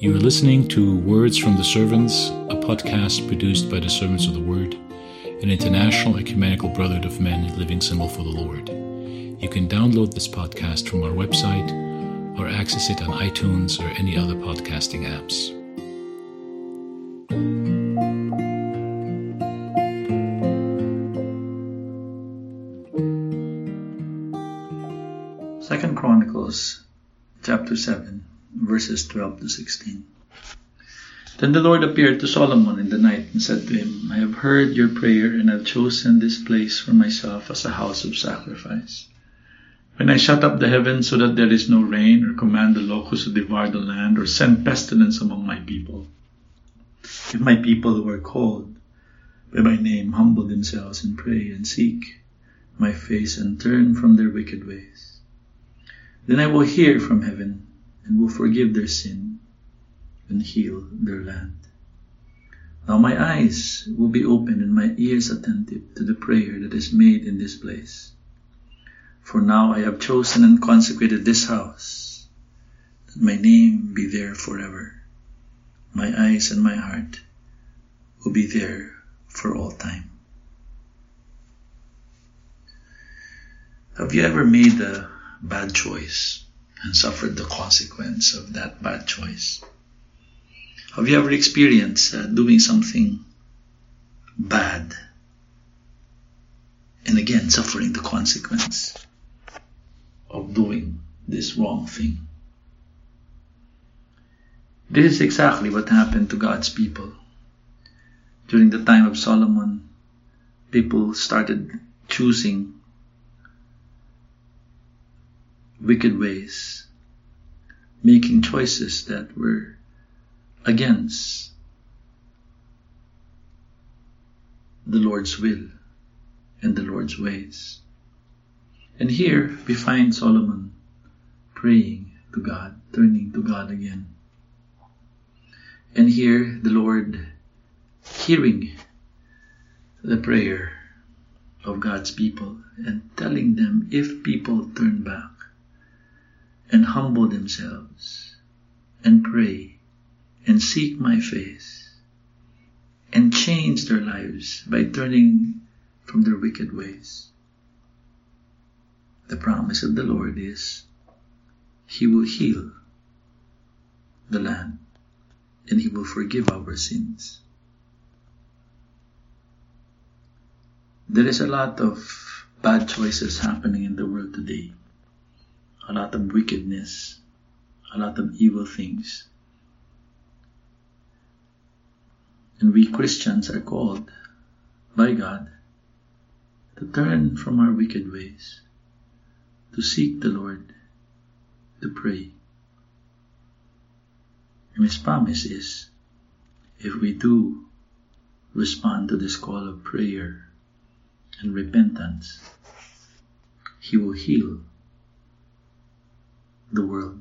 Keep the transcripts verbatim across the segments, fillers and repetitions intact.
You are listening to Words from the Servants, a podcast produced by the Servants of the Word, an international ecumenical brotherhood of men living single for the Lord. You can download this podcast from our website or access it on iTunes or any other podcasting apps. Second Chronicles chapter seven, verses twelve to sixteen. Then the Lord appeared to Solomon in the night and said to him, I have heard your prayer and have chosen this place for myself as a house of sacrifice. When I shut up the heavens so that there is no rain, or command the locusts to devour the land, or send pestilence among my people, if my people who are called by my name humble themselves and pray and seek my face and turn from their wicked ways, then I will hear from heaven and will forgive their sin and heal their land. Now my eyes will be open and my ears attentive to the prayer that is made in this place. For now I have chosen and consecrated this house, that my name be there forever. My eyes and my heart will be there for all time. Have you ever made a bad choice and suffered the consequence of that bad choice? Have you ever experienced uh, doing something bad and again suffering the consequence of doing this wrong thing? This is exactly what happened to God's people. During the time of Solomon, people started choosing wicked ways, making choices that were against the Lord's will and the Lord's ways. And here we find Solomon praying to God, turning to God again. And here the Lord hearing the prayer of God's people and telling them, if people turn back and humble themselves and pray and seek my face and change their lives by turning from their wicked ways, the promise of the Lord is He will heal the land and He will forgive our sins. There is a lot of bad choices happening in the world today. A lot of wickedness, a lot of evil things. And we Christians are called by God to turn from our wicked ways, to seek the Lord, to pray. And His promise is, if we do respond to this call of prayer and repentance, He will heal the world.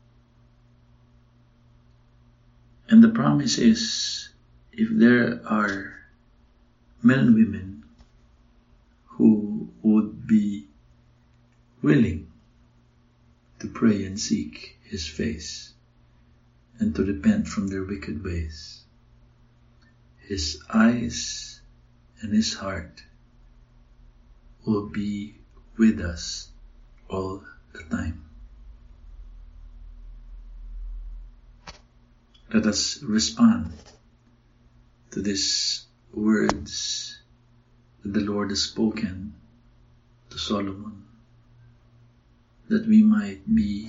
And the promise is, if there are men and women who would be willing to pray and seek His face and to repent from their wicked ways, His eyes and His heart will be with us all the time. Let us respond to these words that the Lord has spoken to Solomon, that we might be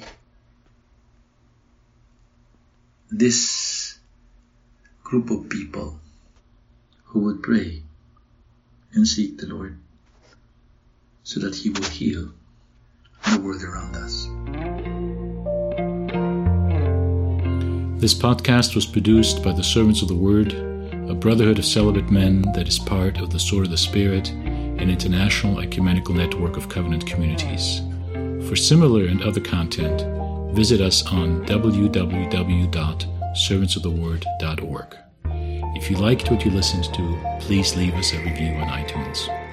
this group of people who would pray and seek the Lord so that He will heal the world around us. This podcast was produced by the Servants of the Word, a brotherhood of celibate men that is part of the Sword of the Spirit, an international ecumenical network of covenant communities. For similar and other content, visit us on w w w dot servants of the word dot org. If you liked what you listened to, please leave us a review on iTunes.